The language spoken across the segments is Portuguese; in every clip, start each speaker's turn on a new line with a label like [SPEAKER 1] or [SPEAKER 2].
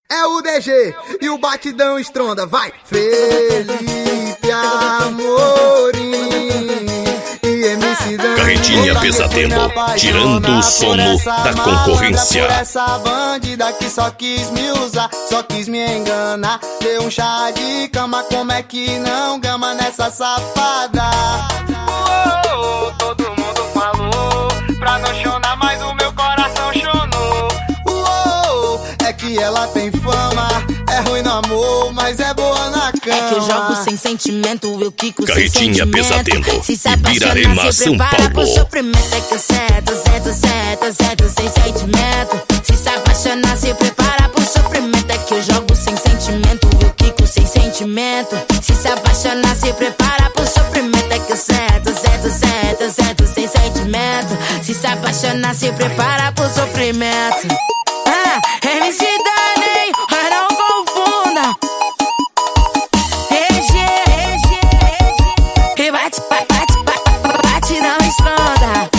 [SPEAKER 1] É o DG e o batidão estronda, vai! Felipe Amorim e MC Dan.
[SPEAKER 2] Carretinha Pesadelo, tirando o sono da concorrência.
[SPEAKER 1] Por essa bandida que só quis me usar, só quis me enganar. Deu um chá de cama, como é que não gama nessa safada? Todo mundo falou pra não chorar, mas o meu coração chonou. É que ela tem fama, é ruim no amor, mas é boa na cama.
[SPEAKER 3] É que eu jogo sem sentimento, eu quico sem
[SPEAKER 2] Carretinha
[SPEAKER 3] sentimento.
[SPEAKER 2] Pesadelo,
[SPEAKER 3] Se se apaixonar,
[SPEAKER 2] Ibirarema,
[SPEAKER 3] se
[SPEAKER 2] São
[SPEAKER 3] prepara pro
[SPEAKER 2] Paulo.
[SPEAKER 3] sofrimento. É que eu cedo sem sentimento. Se se apaixonar, se prepara pro sofrimento. É que eu jogo sem sentimento, eu quico sem sentimento. Se se apaixonar, se prepara pro sofrimento. É que eu cedo sem sentimento. Se se apaixonar, se prepara pro sofrimento. MC Dani, não confunda. E bate, não esconda.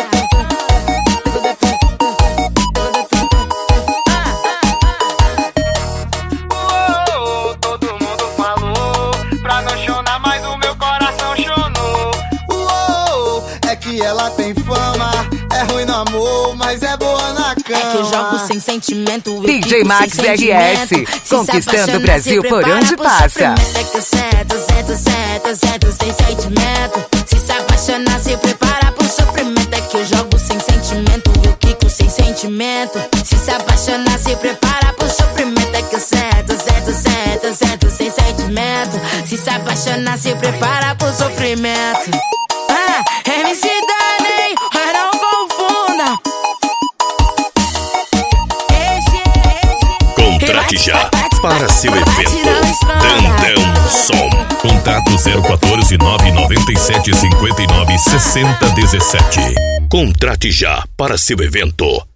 [SPEAKER 1] Todo mundo falou pra não chorar, mas o meu coração chonou. É que ela tem fama, é ruim no amor, mas é boa na cama.
[SPEAKER 3] É que eu jogo sem sentimento, eu
[SPEAKER 4] DJ
[SPEAKER 3] fico
[SPEAKER 4] Max
[SPEAKER 3] sem sentimento.
[SPEAKER 4] RS,
[SPEAKER 3] Se
[SPEAKER 4] conquistando
[SPEAKER 3] se
[SPEAKER 4] o Brasil por
[SPEAKER 3] prepara
[SPEAKER 4] onde
[SPEAKER 3] pro
[SPEAKER 4] passa.
[SPEAKER 3] sofrimento. É que eu cedo sem sentimento. Se se apaixonar, se prepara pro sofrimento. É que eu jogo sem sentimento, eu quico sem sentimento. Se se apaixonar, se prepara pro sofrimento. É que eu cedo sem sentimento. Se se apaixonar, se prepara pro sofrimento. MC Dani, não confunda.
[SPEAKER 2] Contrate já para seu evento. Dandão Som. Contato 014 997 59 60 17. Contrate já para seu evento.